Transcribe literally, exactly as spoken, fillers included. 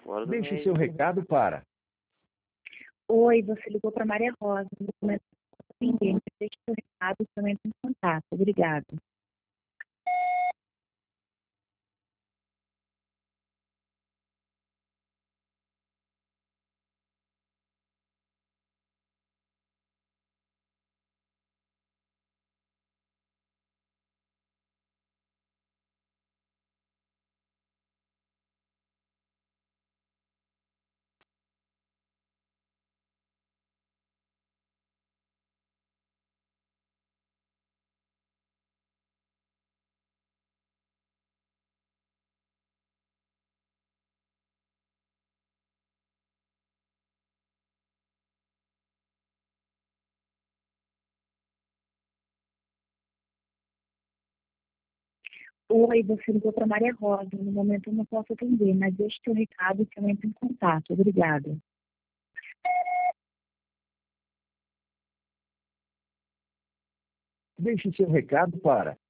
Fora do Deixe seu meio. recado para Oi, você ligou para Maria Rosa. No momento que eu não ninguém, deixe seu recado e também em contato. Obrigada. Oi, você ligou para Maria Rosa. No momento eu não posso atender, mas deixe seu recado e também em contato. Obrigada. Deixe seu recado para